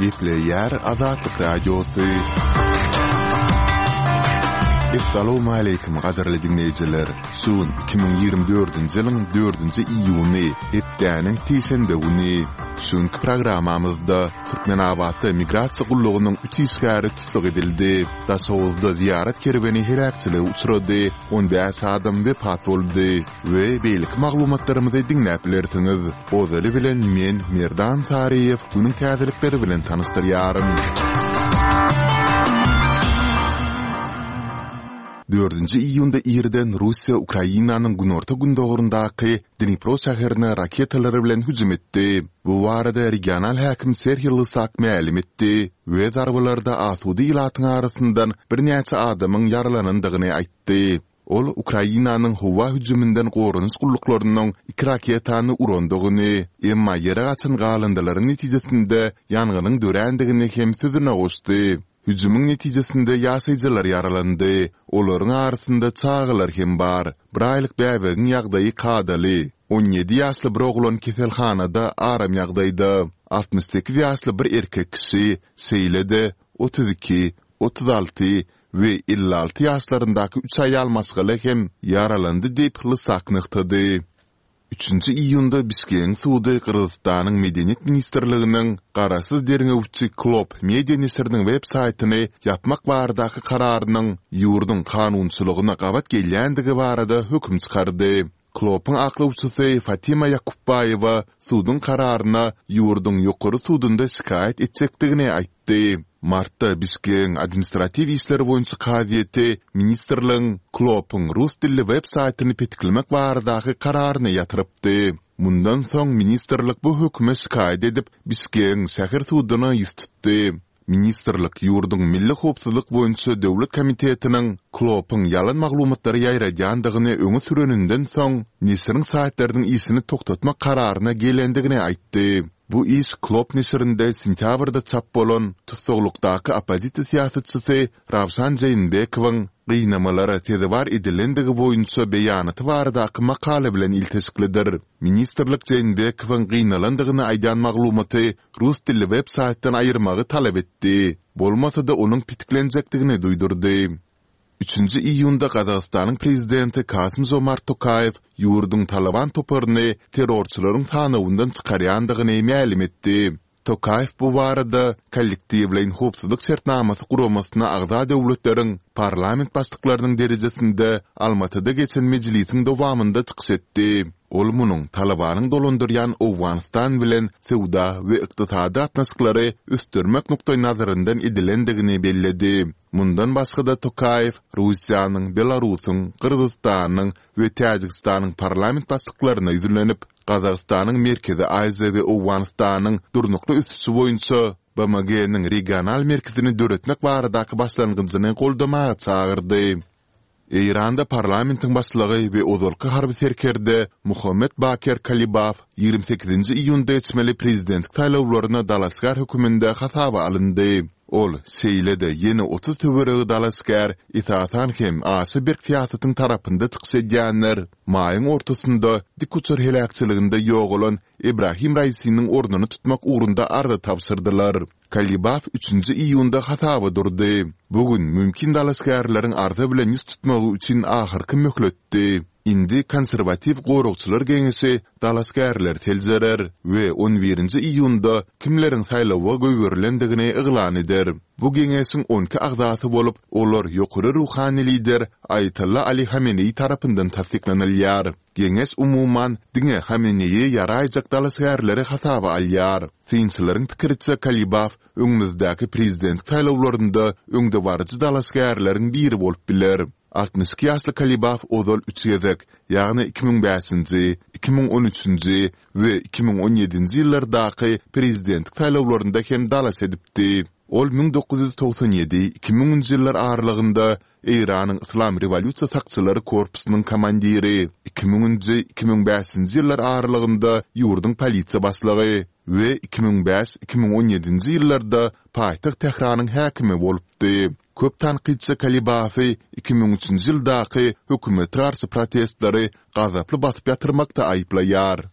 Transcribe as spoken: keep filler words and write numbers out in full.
Gepleyer Azatlyk Radiosu. Assalamu alaykum gaderli dinleyijiler. Sun iki bin ýygrimi dördünji ýylyň dördünji iýuny, hepdäniň teşenbe güni. Şuňky programamyzda Türkmenabadda migrasiýa gullugynyň üç isgäri tutlyk edildi. Daşowuzda ziyaret kerweni heräkçiligi uçrady, on beş adam wepat boldy we beýlik maglumatlarymyzy dinläp bilersiňiz. Ozaly bilen men Merdan Tariýew günüň täzelikleri bilen tanışdyrýarym. dördünji iýunda ýerden Russiýa Ukrainanyň günorta gündogurundaky Dnipro şäherine raketalary bilen hüjüm etdi. Bu barada regional häkim Serhiy Lysak ma'lum etdi we zarbalarda asudy ilatyň arasyndan bir näçe adamyň yaralanandygyny aýtdy. Ol Ukrainanyň howa hüjümünden gorunç gullyklarynyň iki raketany urandygyny, emma ýere gaçan galyndylaryň netijesinde ýanganyň dörendigini hem sözüne goşdy. Hüjümüň netijesinde ýaşaýjylar yaralandy. Olaryň arasynda çağılar hem bar. Bir aýlyk bäbäniň ýagdaýy kadaly. on ýedi ýaşly bir oglan keselhanada aram ýagdaýda. altmış sekiz ýaşly bir erkek kişi seýlede otuz iki, otuz alty we elli alty ýaşlaryndaky üç aýal masgaly hem yaralandy diýip Lysak nykdy. üçünji iýunda Bişkek suwdy Kyrgyzstanyň Medeniýet ministrliginiň Garasyz derine uçy Klop media nesiriniň web saýtyny ýapmak baradaky kararynyň ýurdun kanunçylygyna gabat gelýändigi barada höküm çykardy. Klopyň aklawçysy Fatima Yakubbayewa suwdyň kararyna ýurdun ýokary suwdunda şikayet etjekdigini aýtdy. Martda Bişkek administrativ işler boýunça kaziýeti ministrligiň Klopyň rus dilli web saýtyny petkilmek baradaky kararyny ýatyrypdy. Mundan soň ministrlik bu höküme şikayet edip Bişkek şäher suwdyna ýüz tutdy. Ministrlik ýurdun milli howpsuzlyk boýunça döwlet komitetiniň Klopyň ýalan maglumatlary ýaýraýandygyny öňe süreninden soň nesiriň saatlarynyň isini toktatmak kararyna gelendigini aýtdy. Bu iş Klop nesirinde sentýabrda çap bolan tutsaglykdaky opozisiýa siýasatçysy Ravşan Jeýnbekowyň gynamalara tezewar edilendigi boýunça beýanaty baradaky makala bilen ilteşiklidir. Ministrlik Jeýnbekowyň gynalandygyny aýdan maglumaty rus dilli web saýtdan aýyrmagy talap etdi. Bolmasa-da onuň pitiklenjekdigini duýdurdy. üçünji iýunda Gazagystanyň prezidenti Kasym-Jomart Tokayew ýurdun Taliban toparyny terrorçylaryň tanawyndan çykarýandygyny ma'lum etdi. Tokayew bu barada kollektiwleň howpsuzlyk şertnamasy guramasyna agza döwletleriň parlament başlyklarynyň derejesinde Almatyda geçen mejlisiň dowamında çykyş etdi. Ol munyň Talibanyň dolandyrýan Awganistan bilen sewda we ykdysady atnaşyklary üstürmek nukta nazaryndan edilendigini belledi. Mundan başga da Tokayew Russiýanyň, Belarusyň, Kyrgyzstanyň we Täjikistanyň parlament başlyklaryna ýüzlenip, Gazagystanyň merkezi Aýza we Awganistanyň durnukly üssü boýunça B M G-niň regional merkezini döretmek baradaky başlangyjyny goldamaga çağırdy. Eýranda parlamentiň başlygy we ozalky harby serkerde Muhammed Bakir Kalibaf ýygrimi sekizinji iýunda etmeli prezidentlik taýlawlaryna Dalaşgar höküminde hasaba alyndy. Ol seýlede ýene otuz töweregi Dalaşgar itaatan hem aşy bir siýasatyň tarapynda çykyş edýänler maýyň ortasynda dik uçur helakçyliginde ýok bolan Ibrahim Raisiňiň ornuny tutmak ugrunda arda tapşyrdylar. Kalibaf üçünji iýunda hasaba durdy. Bugün mümkin Dalaşgarlaryň arda bilen ýüz tutmagy üçin ahyrky möhletdi. Indi konservativ gorugçylar geňesi Dalaşgarlar teljerer we on birinji iýunda kimleriň saýlawa göwürilendigini iglan eder. Bu geňesiň on iki agzasy bolup, olar ýokary ruhany lider Ayatollah Ali Hameneý tarapyndan tasdiklanylýar. Geňes umuman diňe Hameneýi ýaraýjak Dalaşgarlary hasaba alýar. Synçylaryň pikiriçe Kalibaf öňümüzdäki prezident saýlawlarynda öňde barjy Dalaşgarlaryň biri bolup biler. altmış iki ýaşly Kalibaf ozal üç ýezek, ýagny iki bin beşinji, iki bin on üçinji we iki bin on ýedinji ýyllardaky prezidentlik saýlawlarynda hem dalas edipdi. Ol bin dokuz ýüz togsan ýedi iki binji ýyllar aralygynda Eýranyň Islam Rewolýusiýa sakçylary korpusynyň komandiri, iki binji iki bin beşinji ýyllar aralygynda ýurdun polisiýa başlygy we iki bin beş iki bin on ýedinji ýyllarda paýtaxt Tehranyň häkimi bolupdy. Köp tanqidçi Kalibafy iki bin üçinji ýyldaky hökümete garşy protestlary gazaply basyp ýatyrmakda aýplaýar.